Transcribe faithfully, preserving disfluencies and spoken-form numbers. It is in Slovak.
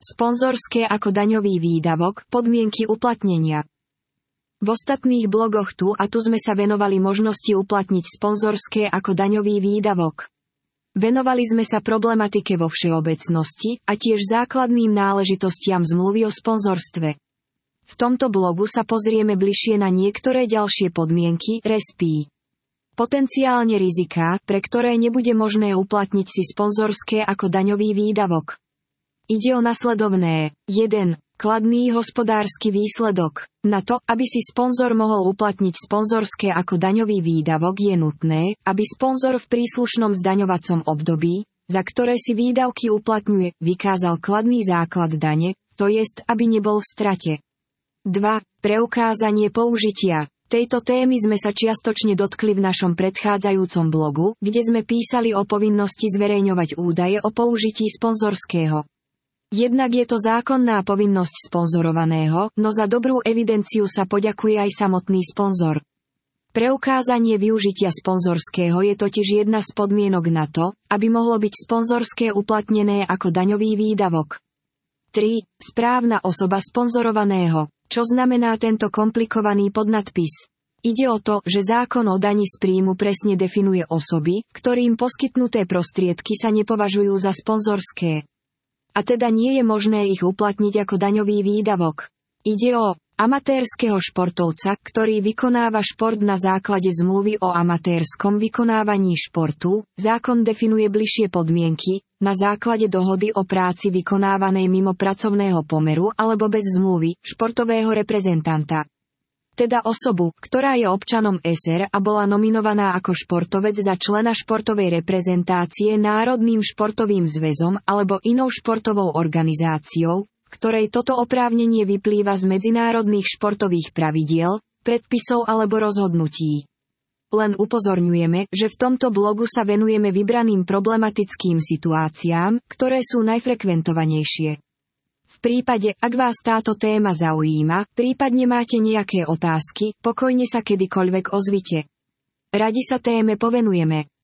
Sponzorské ako daňový výdavok, podmienky uplatnenia. V ostatných blogoch tu a tu sme sa venovali možnosti uplatniť sponzorské ako daňový výdavok. Venovali sme sa problematike vo všeobecnosti a tiež základným náležitostiam zmluvy o sponzorstve. V tomto blogu sa pozrieme bližšie na niektoré ďalšie podmienky, respí. Potenciálne riziká, pre ktoré nebude možné uplatniť si sponzorské ako daňový výdavok. Ide o nasledovné. jeden. Kladný hospodársky výsledok. Na to, aby si sponzor mohol uplatniť sponzorské ako daňový výdavok, je nutné, aby sponzor v príslušnom zdaňovacom období, za ktoré si výdavky uplatňuje, vykázal kladný základ dane, to jest, aby nebol v strate. dva. Preukázanie použitia. Tejto témy sme sa čiastočne dotkli v našom predchádzajúcom blogu, kde sme písali o povinnosti zverejňovať údaje o použití sponzorského. Jednak je to zákonná povinnosť sponzorovaného, no za dobrú evidenciu sa poďakuje aj samotný sponzor. Preukázanie využitia sponzorského je totiž jedna z podmienok na to, aby mohlo byť sponzorské uplatnené ako daňový výdavok. tri. Správna osoba sponzorovaného. Čo znamená tento komplikovaný podnadpis? Ide o to, že zákon o dani z príjmu presne definuje osoby, ktorým poskytnuté prostriedky sa nepovažujú za sponzorské. A teda nie je možné ich uplatniť ako daňový výdavok. Ide o amatérskeho športovca, ktorý vykonáva šport na základe zmluvy o amatérskom vykonávaní športu. Zákon definuje bližšie podmienky, na základe dohody o práci vykonávanej mimo pracovného pomeru alebo bez zmluvy, športového reprezentanta. Teda osobu, ktorá je občanom es er a bola nominovaná ako športovec za člena športovej reprezentácie Národným športovým zväzom alebo inou športovou organizáciou, ktorej toto oprávnenie vyplýva z medzinárodných športových pravidiel, predpisov alebo rozhodnutí. Len upozorňujeme, že v tomto blogu sa venujeme vybraným problematickým situáciám, ktoré sú najfrekventovanejšie. V prípade, ak vás táto téma zaujíma, prípadne máte nejaké otázky, pokojne sa kedykoľvek ozvite. Radi sa téme povenujeme.